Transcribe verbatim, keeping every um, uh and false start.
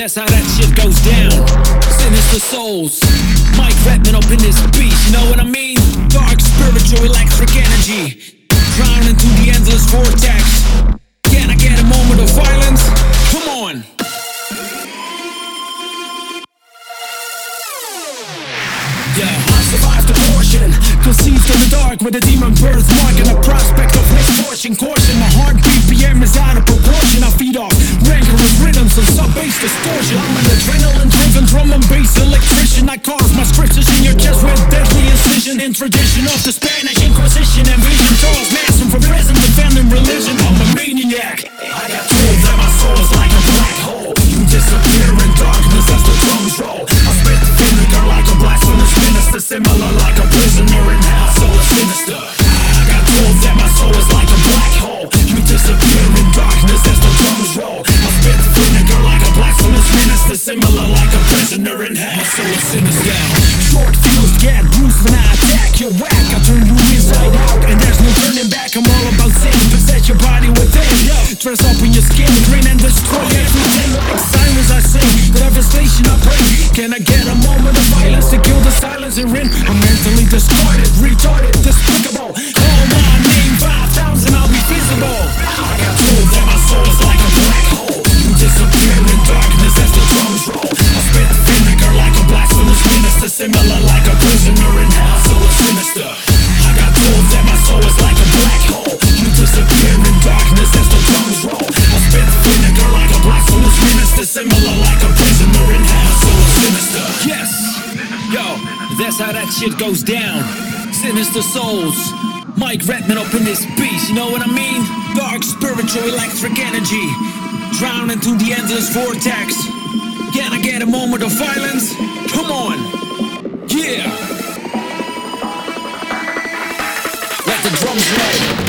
that's how that shit goes down. Sinister souls, Mike Redman up in this beat, you know what I mean? Dark spiritual electric energy, drown into the endless vortex. Can I get a moment of violence? Come on. Yeah, I survived abortion, conceived in the dark with a demon birthmark and a prospect of misfortune. Caution, my heart B P M is out of proportion. I feed off rancorous rhythms and sub-bass distortion. I'm an adrenaline-driven drum and bass electrician. I carve my scriptures in your chest with deadly incision. In tradition of the Spanish Inquisition, ambition Charles Manson for prison, defending religion. I'm a maniac. I got told that my soul is like a black hole. You disappear in darkness as the drums roll. I spit vinegar like a blasphemous minister, similar like a prisoner in hell, so it's sinister. I got told that my soul is like a black hole. You disappear in darkness as the drums roll. I spit vinegar like a blasphemous minister, similar like a prisoner in hell, so it's sinister. Short fuse get bruised when I attack. You're whack, I turn you inside out, and there's no turning back. I'm all about sin, possess your body within. Dress up in your skin, grin and destroy everything. Like sirens I sing, devastation I bring. Can I get a moment of violence to kill the silence and ring? I'm mentally distorted, retarded, despicable. Call my name five thousand, I'll be visible. I got told that my soul is like a black hole. You disappear in darkness as the drums roll. I spit vinegar like a blasphemous minister, similar like a prisoner in hell, so it's sinister. I got told that my soul is like a black hole. You disappear in darkness as the drums roll. I spit vinegar like a blasphemous minister, similar like a prisoner in hell, so it's sinister. Yes, yo, that's how that shit goes down. Sinister souls, Mike Redman up in this beat, you know what I mean? Dark spiritual electric energy, drown into the endless vortex. Can I get a moment of violence? Come on, yeah. Let the drums roll.